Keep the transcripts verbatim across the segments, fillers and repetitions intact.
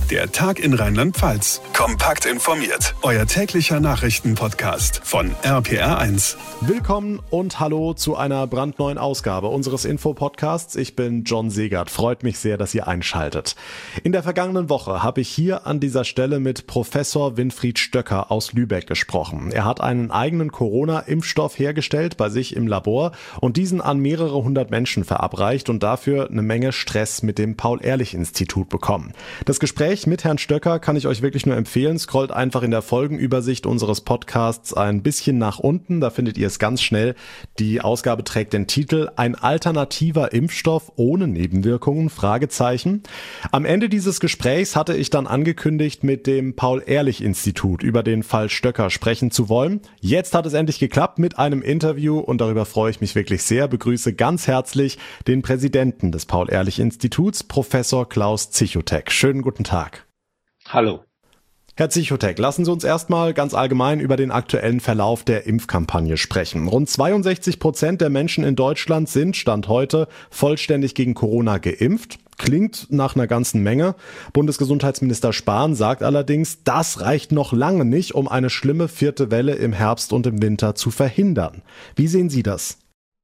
Der Tag in Rheinland-Pfalz. Kompakt informiert. Euer täglicher Nachrichtenpodcast von R P R eins. Willkommen und hallo zu einer brandneuen Ausgabe unseres Info-Podcasts. Ich bin John Segert. Freut mich sehr, dass ihr einschaltet. In der vergangenen Woche habe ich hier an dieser Stelle mit Professor Winfried Stöcker aus Lübeck gesprochen. Er hat einen eigenen Corona-Impfstoff hergestellt bei sich im Labor und diesen an mehrere hundert Menschen verabreicht und dafür eine Menge Stress mit dem Paul-Ehrlich-Institut bekommen. Das Gespräch mit Herrn Stöcker kann ich euch wirklich nur empfehlen. Scrollt einfach in der Folgenübersicht unseres Podcasts ein bisschen nach unten. Da findet ihr es ganz schnell. Die Ausgabe trägt den Titel Ein alternativer Impfstoff ohne Nebenwirkungen? Fragezeichen. Am Ende dieses Gesprächs hatte ich dann angekündigt, mit dem Paul-Ehrlich-Institut über den Fall Stöcker sprechen zu wollen. Jetzt hat es endlich geklappt mit einem Interview und darüber freue ich mich wirklich sehr. Begrüße ganz herzlich den Präsidenten des Paul-Ehrlich-Instituts, Professor Klaus Zichotek. Schönen guten Tag. Hallo. Herr Zichotek, lassen Sie uns erstmal ganz allgemein über den aktuellen Verlauf der Impfkampagne sprechen. Rund zweiundsechzig Prozent der Menschen in Deutschland sind, Stand heute, vollständig gegen Corona geimpft. Klingt nach einer ganzen Menge. Bundesgesundheitsminister Spahn sagt allerdings, das reicht noch lange nicht, um eine schlimme vierte Welle im Herbst und im Winter zu verhindern. Wie sehen Sie das?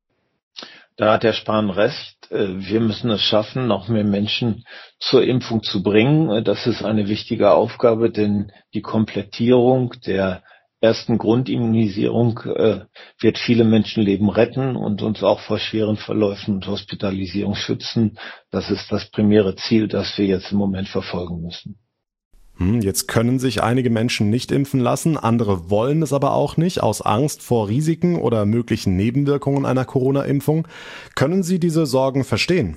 Da hat Herr Spahn recht. Wir müssen es schaffen, noch mehr Menschen zur Impfung zu bringen. Das ist eine wichtige Aufgabe, denn die Komplettierung der ersten Grundimmunisierung äh, wird viele Menschenleben retten und uns auch vor schweren Verläufen und Hospitalisierung schützen. Das ist das primäre Ziel, das wir jetzt im Moment verfolgen müssen. Jetzt können sich einige Menschen nicht impfen lassen, andere wollen es aber auch nicht, aus Angst vor Risiken oder möglichen Nebenwirkungen einer Corona-Impfung. Können Sie diese Sorgen verstehen?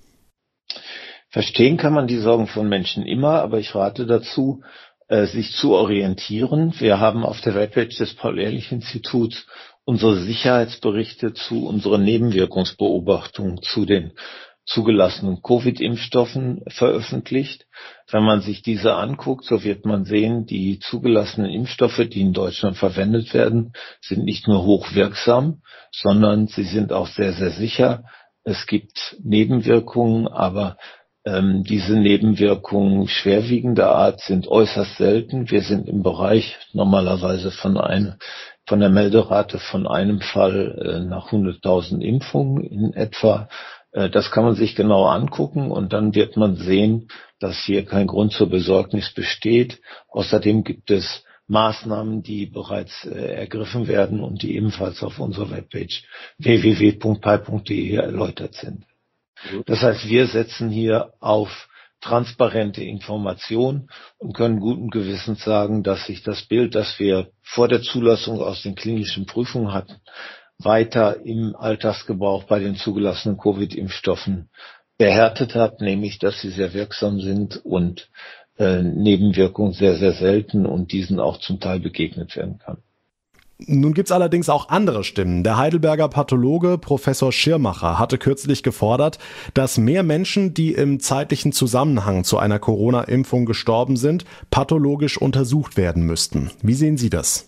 Verstehen kann man die Sorgen von Menschen immer, aber ich rate dazu, sich zu orientieren. Wir haben auf der Webpage des Paul-Ehrlich-Instituts unsere Sicherheitsberichte zu unseren Nebenwirkungsbeobachtungen zu den zugelassenen Covid-Impfstoffen veröffentlicht. Wenn man sich diese anguckt, so wird man sehen, die zugelassenen Impfstoffe, die in Deutschland verwendet werden, sind nicht nur hochwirksam, sondern sie sind auch sehr, sehr sicher. Es gibt Nebenwirkungen, aber ähm, diese Nebenwirkungen schwerwiegender Art sind äußerst selten. Wir sind im Bereich normalerweise von einem von der Melderate von einem Fall äh, nach hunderttausend Impfungen in etwa. Das kann man sich genau angucken und dann wird man sehen, dass hier kein Grund zur Besorgnis besteht. Außerdem gibt es Maßnahmen, die bereits äh, ergriffen werden und die ebenfalls auf unserer Webpage w w w punkt p a i punkt d e erläutert sind. Das heißt, wir setzen hier auf transparente Information und können guten Gewissens sagen, dass sich das Bild, das wir vor der Zulassung aus den klinischen Prüfungen hatten, weiter im Alltagsgebrauch bei den zugelassenen Covid-Impfstoffen behärtet hat, nämlich dass sie sehr wirksam sind und äh, Nebenwirkungen sehr, sehr selten und diesen auch zum Teil begegnet werden kann. Nun gibt's allerdings auch andere Stimmen. Der Heidelberger Pathologe Professor Schirmacher hatte kürzlich gefordert, dass mehr Menschen, die im zeitlichen Zusammenhang zu einer Corona-Impfung gestorben sind, pathologisch untersucht werden müssten. Wie sehen Sie das?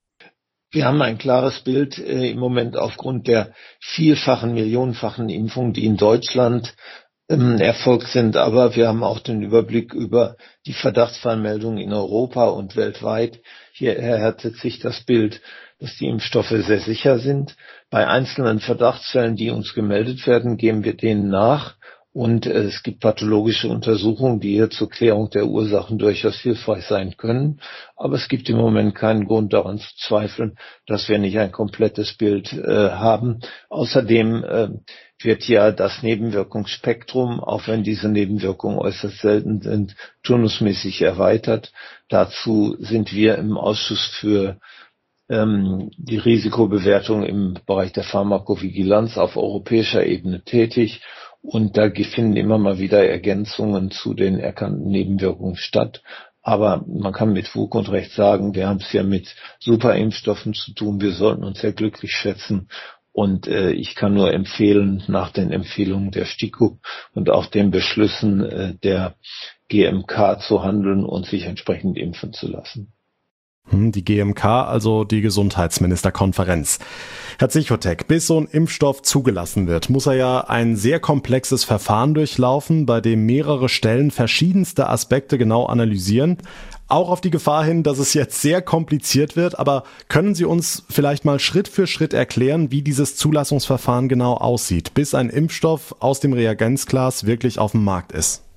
Wir haben ein klares Bild äh, im Moment aufgrund der vielfachen, millionenfachen Impfungen, die in Deutschland ähm, erfolgt sind. Aber wir haben auch den Überblick über die Verdachtsfallmeldungen in Europa und weltweit. Hier erhärtet sich das Bild, dass die Impfstoffe sehr sicher sind. Bei einzelnen Verdachtsfällen, die uns gemeldet werden, geben wir denen nach. Und äh, es gibt pathologische Untersuchungen, die hier zur Klärung der Ursachen durchaus hilfreich sein können. Aber es gibt im Moment keinen Grund daran zu zweifeln, dass wir nicht ein komplettes Bild äh, haben. Außerdem äh, wird ja das Nebenwirkungsspektrum, auch wenn diese Nebenwirkungen äußerst selten sind, turnusmäßig erweitert. Dazu sind wir im Ausschuss für ähm, die Risikobewertung im Bereich der Pharmakovigilanz auf europäischer Ebene tätig. Und da finden immer mal wieder Ergänzungen zu den erkannten Nebenwirkungen statt. Aber man kann mit Fug und Recht sagen, wir haben es ja mit Superimpfstoffen zu tun. Wir sollten uns sehr glücklich schätzen. Und äh, ich kann nur empfehlen, nach den Empfehlungen der STIKO und auch den Beschlüssen äh, der G M K zu handeln und sich entsprechend impfen zu lassen. Die G M K, also die Gesundheitsministerkonferenz. Herr Zichotek, bis so ein Impfstoff zugelassen wird, muss er ja ein sehr komplexes Verfahren durchlaufen, bei dem mehrere Stellen verschiedenste Aspekte genau analysieren. Auch auf die Gefahr hin, dass es jetzt sehr kompliziert wird, aber können Sie uns vielleicht mal Schritt für Schritt erklären, wie dieses Zulassungsverfahren genau aussieht, bis ein Impfstoff aus dem Reagenzglas wirklich auf dem Markt ist?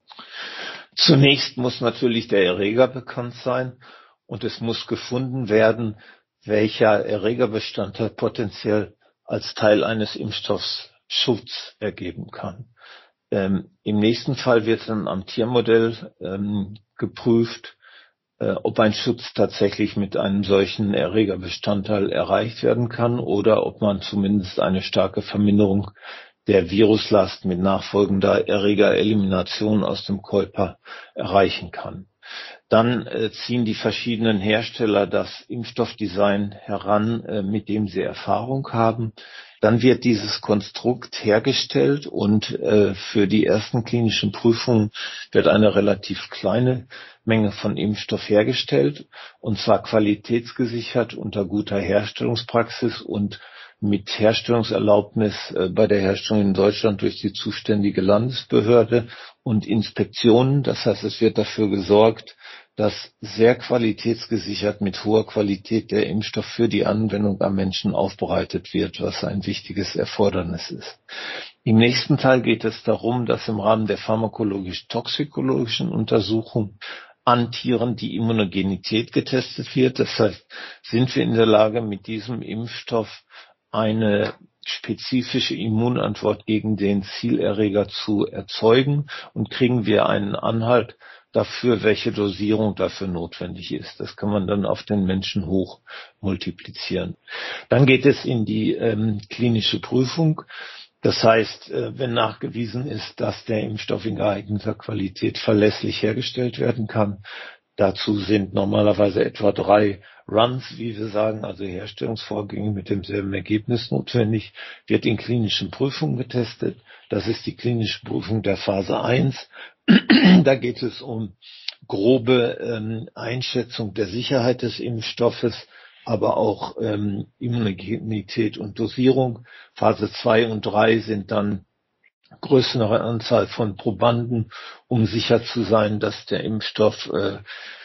Zunächst muss natürlich der Erreger bekannt sein. Und es muss gefunden werden, welcher Erregerbestandteil potenziell als Teil eines Impfstoffs Schutz ergeben kann. Ähm, im nächsten Fall wird dann am Tiermodell ähm, geprüft, äh, ob ein Schutz tatsächlich mit einem solchen Erregerbestandteil erreicht werden kann oder ob man zumindest eine starke Verminderung der Viruslast mit nachfolgender Erregerelimination aus dem Körper erreichen kann. Dann äh, ziehen die verschiedenen Hersteller das Impfstoffdesign heran, äh, mit dem sie Erfahrung haben. Dann wird dieses Konstrukt hergestellt und äh, für die ersten klinischen Prüfungen wird eine relativ kleine Menge von Impfstoff hergestellt, und zwar qualitätsgesichert unter guter Herstellungspraxis und mit Herstellungserlaubnis äh, bei der Herstellung in Deutschland durch die zuständige Landesbehörde und Inspektionen. Das heißt, es wird dafür gesorgt, dass sehr qualitätsgesichert mit hoher Qualität der Impfstoff für die Anwendung am Menschen aufbereitet wird, was ein wichtiges Erfordernis ist. Im nächsten Teil geht es darum, dass im Rahmen der pharmakologisch-toxikologischen Untersuchung an Tieren die Immunogenität getestet wird. Das heißt, sind wir in der Lage, mit diesem Impfstoff eine spezifische Immunantwort gegen den Zielerreger zu erzeugen, und kriegen wir einen Anhalt dafür, welche Dosierung dafür notwendig ist. Das kann man dann auf den Menschen hoch multiplizieren. Dann geht es in die ähm, klinische Prüfung. Das heißt, äh, wenn nachgewiesen ist, dass der Impfstoff in geeigneter Qualität verlässlich hergestellt werden kann, dazu sind normalerweise etwa drei Runs, wie wir sagen, also Herstellungsvorgänge mit demselben Ergebnis notwendig, wird in klinischen Prüfungen getestet. Das ist die klinische Prüfung der Phase eins. Da geht es um grobe ähm, Einschätzung der Sicherheit des Impfstoffes, aber auch ähm, Immunogenität und Dosierung. Phase zwei und drei sind dann größere Anzahl von Probanden, um sicher zu sein, dass der Impfstoff äh,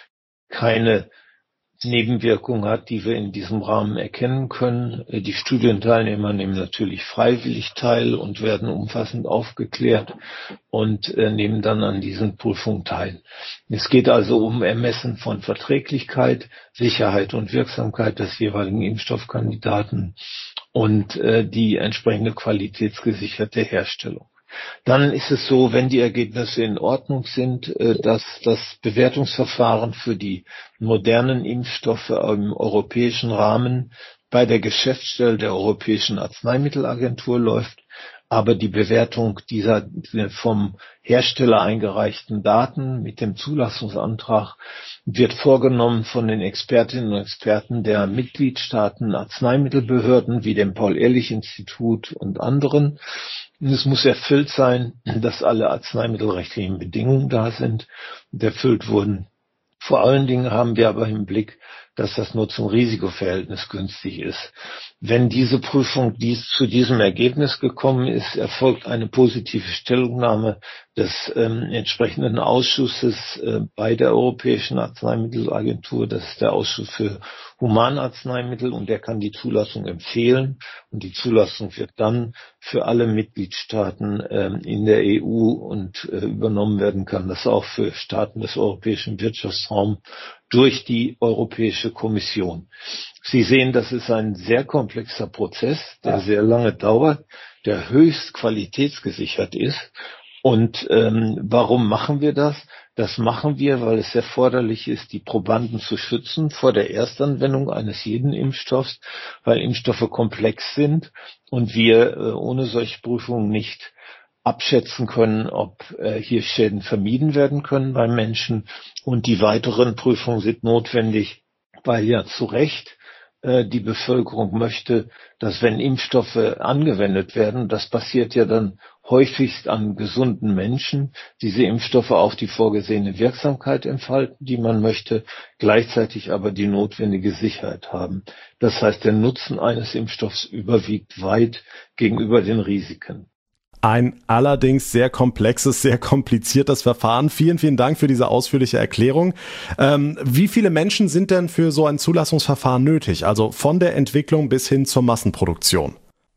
keine Nebenwirkungen hat, die wir in diesem Rahmen erkennen können. Die Studienteilnehmer nehmen natürlich freiwillig teil und werden umfassend aufgeklärt und äh, nehmen dann an diesen Prüfungen teil. Es geht also um Ermessen von Verträglichkeit, Sicherheit und Wirksamkeit des jeweiligen Impfstoffkandidaten und äh, die entsprechende qualitätsgesicherte Herstellung. Dann ist es so, wenn die Ergebnisse in Ordnung sind, dass das Bewertungsverfahren für die modernen Impfstoffe im europäischen Rahmen bei der Geschäftsstelle der Europäischen Arzneimittelagentur läuft. Aber die Bewertung dieser vom Hersteller eingereichten Daten mit dem Zulassungsantrag wird vorgenommen von den Expertinnen und Experten der Mitgliedstaaten, Arzneimittelbehörden wie dem Paul-Ehrlich-Institut und anderen. Und es muss erfüllt sein, dass alle arzneimittelrechtlichen Bedingungen da sind und erfüllt wurden. Vor allen Dingen haben wir aber im Blick, dass das nur zum Risikoverhältnis günstig ist. Wenn diese Prüfung dies, zu diesem Ergebnis gekommen ist, erfolgt eine positive Stellungnahme des ähm, entsprechenden Ausschusses äh, bei der Europäischen Arzneimittelagentur. Das ist der Ausschuss für Humanarzneimittel, und der kann die Zulassung empfehlen. Und die Zulassung wird dann für alle Mitgliedstaaten ähm, in der E U und äh, übernommen werden kann, das auch für Staaten des Europäischen Wirtschaftsraums durch die Europäische Kommission. Sie sehen, das ist ein sehr komplexer Prozess, der sehr lange dauert, der höchst qualitätsgesichert ist. Und ähm, warum machen wir das? Das machen wir, weil es erforderlich ist, die Probanden zu schützen vor der Erstanwendung eines jeden Impfstoffs, weil Impfstoffe komplex sind und wir äh, ohne solche Prüfungen nicht abschätzen können, ob äh, hier Schäden vermieden werden können beim Menschen. Und die weiteren Prüfungen sind notwendig, weil ja zu Recht die Bevölkerung möchte, dass wenn Impfstoffe angewendet werden, das passiert ja dann häufigst an gesunden Menschen, diese Impfstoffe auch die vorgesehene Wirksamkeit entfalten, die man möchte, gleichzeitig aber die notwendige Sicherheit haben. Das heißt, der Nutzen eines Impfstoffs überwiegt weit gegenüber den Risiken. Ein allerdings sehr komplexes, sehr kompliziertes Verfahren. Vielen, vielen Dank für diese ausführliche Erklärung. Ähm, wie viele Menschen sind denn für so ein Zulassungsverfahren nötig? Also von der Entwicklung bis hin zur Massenproduktion?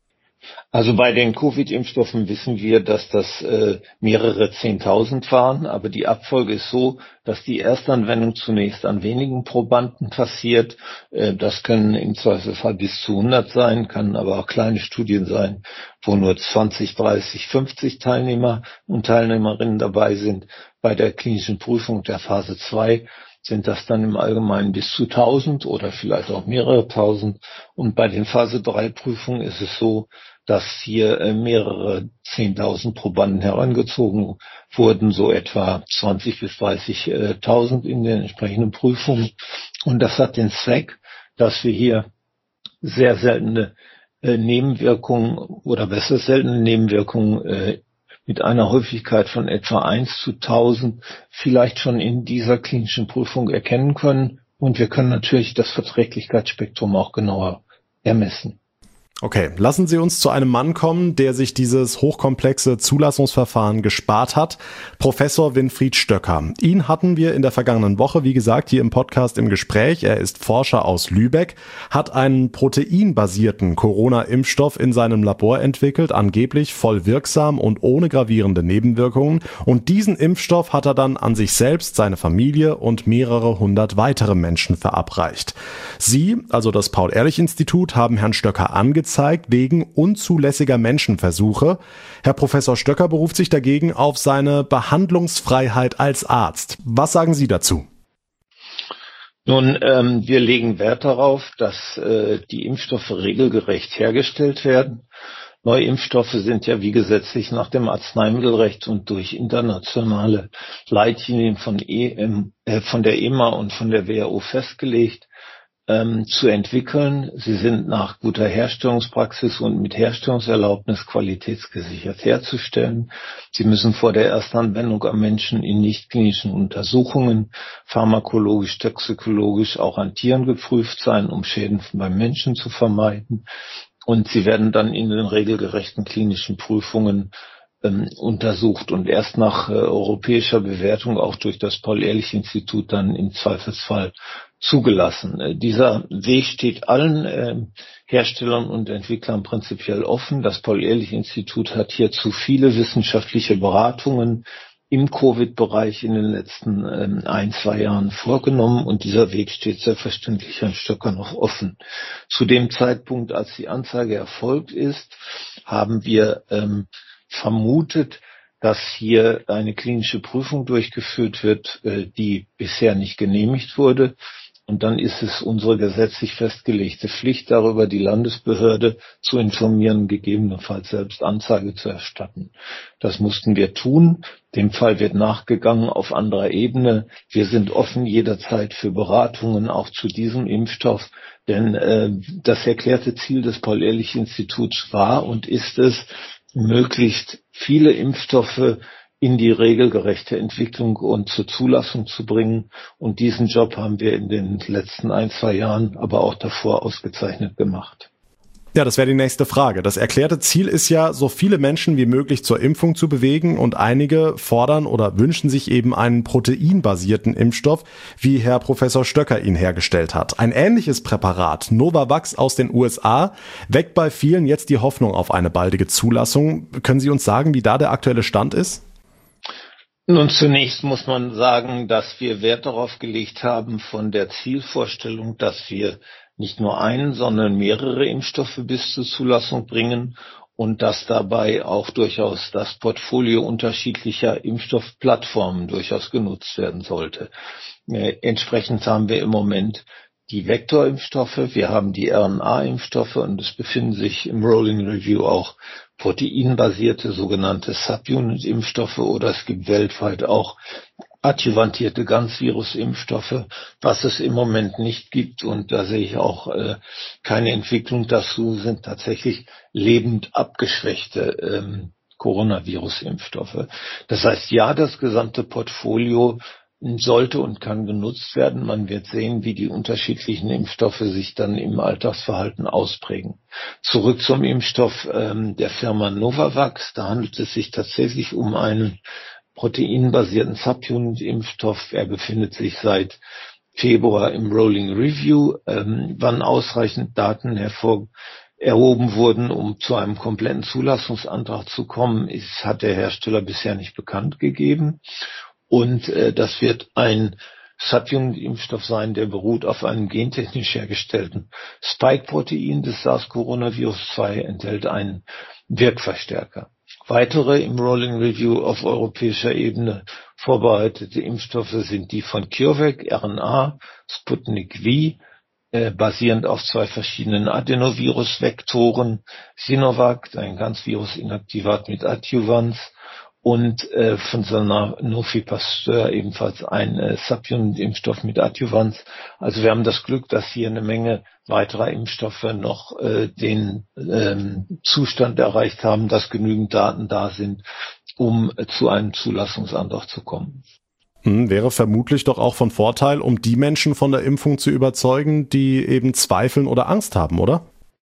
Also bei den Covid-Impfstoffen wissen wir, dass das äh, mehrere Zehntausend waren, aber die Abfolge ist so, dass die Erstanwendung zunächst an wenigen Probanden passiert. Äh, das können im Zweifelsfall bis zu hundert sein, kann aber auch kleine Studien sein, wo nur zwanzig, dreißig, fünfzig Teilnehmer und Teilnehmerinnen dabei sind. Bei der klinischen Prüfung der Phase zwei sind das dann im Allgemeinen bis zu tausend oder vielleicht auch mehrere tausend. Und bei den Phase drei Prüfungen ist es so, dass hier äh, mehrere zehntausend Probanden herangezogen wurden, so etwa zwanzig bis dreißigtausend in den entsprechenden Prüfungen. Und das hat den Zweck, dass wir hier sehr seltene äh, Nebenwirkungen oder besser seltene Nebenwirkungen äh, mit einer Häufigkeit von etwa eins zu tausend vielleicht schon in dieser klinischen Prüfung erkennen können. Und wir können natürlich das Verträglichkeitsspektrum auch genauer ermessen. Okay, lassen Sie uns zu einem Mann kommen, der sich dieses hochkomplexe Zulassungsverfahren gespart hat. Professor Winfried Stöcker. Ihn hatten wir in der vergangenen Woche, wie gesagt, hier im Podcast im Gespräch. Er ist Forscher aus Lübeck, hat einen proteinbasierten Corona-Impfstoff in seinem Labor entwickelt, angeblich voll wirksam und ohne gravierende Nebenwirkungen. Und diesen Impfstoff hat er dann an sich selbst, seine Familie und mehrere hundert weitere Menschen verabreicht. Sie, also das Paul-Ehrlich-Institut, haben Herrn Stöcker angezeigt, wegen unzulässiger Menschenversuche. Herr Professor Stöcker beruft sich dagegen auf seine Behandlungsfreiheit als Arzt. Was sagen Sie dazu? Nun, ähm, wir legen Wert darauf, dass äh, die Impfstoffe regelgerecht hergestellt werden. Neue Impfstoffe sind ja wie gesetzlich nach dem Arzneimittelrecht und durch internationale Leitlinien von, E M, äh, von der E M A und von der W H O festgelegt, Ähm, zu entwickeln. Sie sind nach guter Herstellungspraxis und mit Herstellungserlaubnis qualitätsgesichert herzustellen. Sie müssen vor der Erstanwendung am Menschen in nicht-klinischen Untersuchungen pharmakologisch, toxikologisch auch an Tieren geprüft sein, um Schäden beim Menschen zu vermeiden. Und sie werden dann in den regelgerechten klinischen Prüfungen ähm, untersucht und erst nach äh, europäischer Bewertung auch durch das Paul-Ehrlich-Institut dann im Zweifelsfall zugelassen. Äh, dieser Weg steht allen äh, Herstellern und Entwicklern prinzipiell offen. Das Paul-Ehrlich-Institut hat hierzu viele wissenschaftliche Beratungen im Covid-Bereich in den letzten ähm, ein, zwei Jahren vorgenommen und dieser Weg steht selbstverständlich Herrn Stöcker noch offen. Zu dem Zeitpunkt, als die Anzeige erfolgt ist, haben wir ähm, vermutet, dass hier eine klinische Prüfung durchgeführt wird, äh, die bisher nicht genehmigt wurde. Und dann ist es unsere gesetzlich festgelegte Pflicht, darüber die Landesbehörde zu informieren, gegebenenfalls selbst Anzeige zu erstatten. Das mussten wir tun. Dem Fall wird nachgegangen auf anderer Ebene. Wir sind offen jederzeit für Beratungen auch zu diesem Impfstoff, denn äh, das erklärte Ziel des Paul-Ehrlich-Instituts war und ist es, möglichst viele Impfstoffe in die regelgerechte Entwicklung und zur Zulassung zu bringen. Und diesen Job haben wir in den letzten ein, zwei Jahren, aber auch davor ausgezeichnet gemacht. Ja, das wäre die nächste Frage. Das erklärte Ziel ist ja, so viele Menschen wie möglich zur Impfung zu bewegen und einige fordern oder wünschen sich eben einen proteinbasierten Impfstoff, wie Herr Professor Stöcker ihn hergestellt hat. Ein ähnliches Präparat, Novavax aus den U S A, weckt bei vielen jetzt die Hoffnung auf eine baldige Zulassung. Können Sie uns sagen, wie da der aktuelle Stand ist? Nun, zunächst muss man sagen, dass wir Wert darauf gelegt haben, von der Zielvorstellung, dass wir nicht nur einen, sondern mehrere Impfstoffe bis zur Zulassung bringen und dass dabei auch durchaus das Portfolio unterschiedlicher Impfstoffplattformen durchaus genutzt werden sollte. Äh, entsprechend haben wir im Moment die Vektorimpfstoffe, wir haben die R N A-Impfstoffe und es befinden sich im Rolling Review auch proteinbasierte sogenannte Subunit-Impfstoffe oder es gibt weltweit auch adjuvantierte Ganzvirusimpfstoffe, was es im Moment nicht gibt. Und da sehe ich auch äh, keine Entwicklung dazu, sind tatsächlich lebend abgeschwächte ähm, Coronavirus-Impfstoffe. Das heißt, ja, das gesamte Portfolio sollte und kann genutzt werden. Man wird sehen, wie die unterschiedlichen Impfstoffe sich dann im Alltagsverhalten ausprägen. Zurück zum Impfstoff ähm, der Firma Novavax. Da handelt es sich tatsächlich um einen proteinbasierten Subunit-Impfstoff. Er befindet sich seit Februar im Rolling Review. Ähm, wann ausreichend Daten hervor erhoben wurden, um zu einem kompletten Zulassungsantrag zu kommen, ist, hat der Hersteller bisher nicht bekannt gegeben. Und äh, das wird ein Subunit-Impfstoff sein, der beruht auf einem gentechnisch hergestellten Spike-Protein des SARS-Coronavirus zwei, enthält einen Wirkverstärker. Weitere im Rolling Review auf europäischer Ebene vorbereitete Impfstoffe sind die von CureVac, R N A, Sputnik V, äh, basierend auf zwei verschiedenen Adenovirus-Vektoren, Sinovac, ein Ganzvirus-Inaktivat mit Adjuvanz, und äh, von Sanofi Pasteur ebenfalls ein äh, Subunit-Impfstoff mit Adjuvanz. Also wir haben das Glück, dass hier eine Menge weiterer Impfstoffe noch äh, den ähm, Zustand erreicht haben, dass genügend Daten da sind, um äh, zu einem Zulassungsantrag zu kommen. Hm, wäre vermutlich doch auch von Vorteil, um die Menschen von der Impfung zu überzeugen, die eben zweifeln oder Angst haben, oder?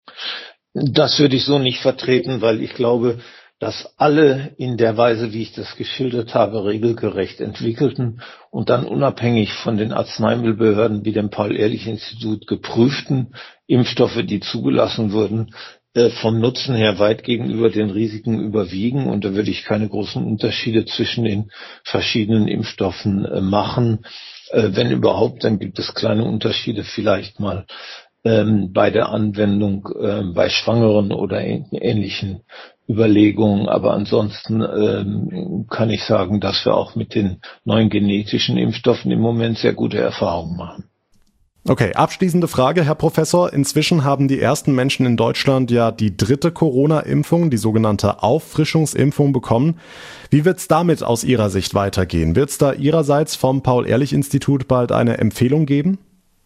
Das würde ich so nicht vertreten, weil ich glaube, dass alle in der Weise, wie ich das geschildert habe, regelgerecht entwickelten und dann unabhängig von den Arzneimittelbehörden wie dem Paul-Ehrlich-Institut geprüften Impfstoffe, die zugelassen wurden, äh, vom Nutzen her weit gegenüber den Risiken überwiegen. Und da würde ich keine großen Unterschiede zwischen den verschiedenen Impfstoffen äh, machen. Äh, wenn überhaupt, dann gibt es kleine Unterschiede vielleicht mal ähm, bei der Anwendung äh, bei Schwangeren oder ähnlichen Überlegungen, aber ansonsten ähm, kann ich sagen, dass wir auch mit den neuen genetischen Impfstoffen im Moment sehr gute Erfahrungen machen. Okay, abschließende Frage, Herr Professor. Inzwischen haben die ersten Menschen in Deutschland ja die dritte Corona-Impfung, die sogenannte Auffrischungsimpfung, bekommen. Wie wird's damit aus Ihrer Sicht weitergehen? Wird's da Ihrerseits vom Paul-Ehrlich-Institut bald eine Empfehlung geben?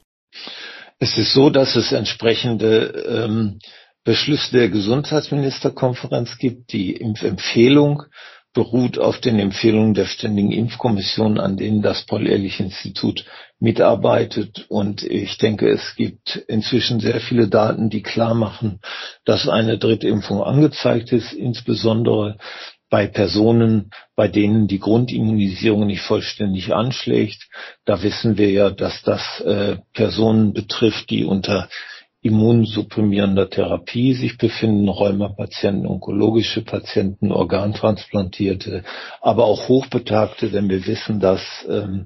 Es ist so, dass es entsprechende ähm, Beschlüsse der Gesundheitsministerkonferenz gibt. Die Impfempfehlung beruht auf den Empfehlungen der Ständigen Impfkommission, an denen das Paul-Ehrlich-Institut mitarbeitet. Und ich denke, es gibt inzwischen sehr viele Daten, die klar machen, dass eine Drittimpfung angezeigt ist, insbesondere bei Personen, bei denen die Grundimmunisierung nicht vollständig anschlägt. Da wissen wir ja, dass das äh, Personen betrifft, die unter immunsupprimierender Therapie sich befinden, Rheumapatienten, onkologische Patienten, Organtransplantierte, aber auch Hochbetagte, denn wir wissen, dass ähm,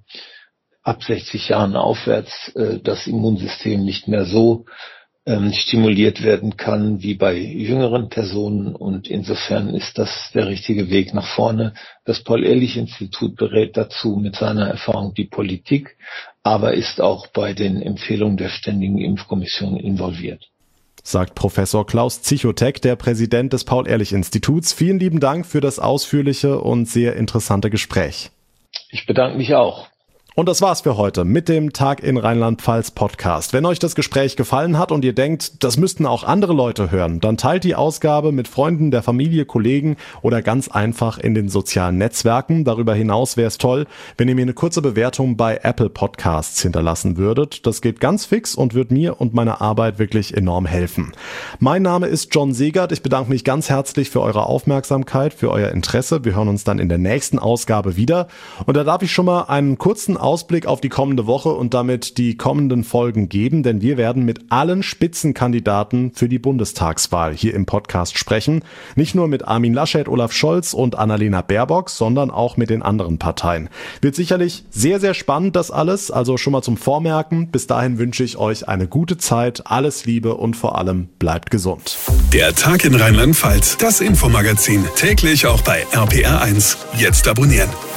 ab sechzig Jahren aufwärts äh, das Immunsystem nicht mehr so ähm, stimuliert werden kann wie bei jüngeren Personen, und insofern ist das der richtige Weg nach vorne. Das Paul-Ehrlich-Institut berät dazu mit seiner Erfahrung die Politik, aber ist auch bei den Empfehlungen der Ständigen Impfkommission involviert. Sagt Professor Klaus Zichotek, der Präsident des Paul-Ehrlich-Instituts. Vielen lieben Dank für das ausführliche und sehr interessante Gespräch. Ich bedanke mich auch. Und das war's für heute mit dem Tag in Rheinland-Pfalz Podcast. Wenn euch das Gespräch gefallen hat und ihr denkt, das müssten auch andere Leute hören, dann teilt die Ausgabe mit Freunden, der Familie, Kollegen oder ganz einfach in den sozialen Netzwerken. Darüber hinaus wäre es toll, wenn ihr mir eine kurze Bewertung bei Apple Podcasts hinterlassen würdet. Das geht ganz fix und wird mir und meiner Arbeit wirklich enorm helfen. Mein Name ist John Segert. Ich bedanke mich ganz herzlich für eure Aufmerksamkeit, für euer Interesse. Wir hören uns dann in der nächsten Ausgabe wieder. Und da darf ich schon mal einen kurzen Ausblick auf die kommende Woche und damit die kommenden Folgen geben, denn wir werden mit allen Spitzenkandidaten für die Bundestagswahl hier im Podcast sprechen. Nicht nur mit Armin Laschet, Olaf Scholz und Annalena Baerbock, sondern auch mit den anderen Parteien. Wird sicherlich sehr, sehr spannend das alles, also schon mal zum Vormerken. Bis dahin wünsche ich euch eine gute Zeit, alles Liebe und vor allem bleibt gesund. Der Tag in Rheinland-Pfalz, das Infomagazin, täglich auch bei R P R eins. Jetzt abonnieren.